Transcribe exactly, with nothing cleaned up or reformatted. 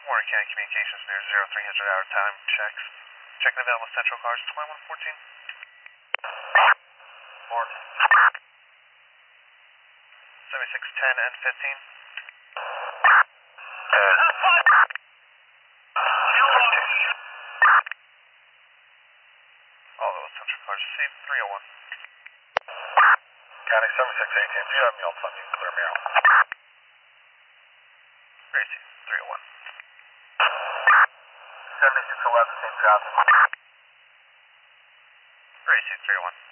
Warner County Communications near zero three hundred hour time checks. Checking available central cars twenty-one fourteen. Morning. seventy-six ten and fifteen. ten. All those central cars received three oh one. County seventy-six eighteen. Do you have me on something? Clear me out. Gracie, three oh one. seventy-six eleven, same traffic. Gracie, three oh one.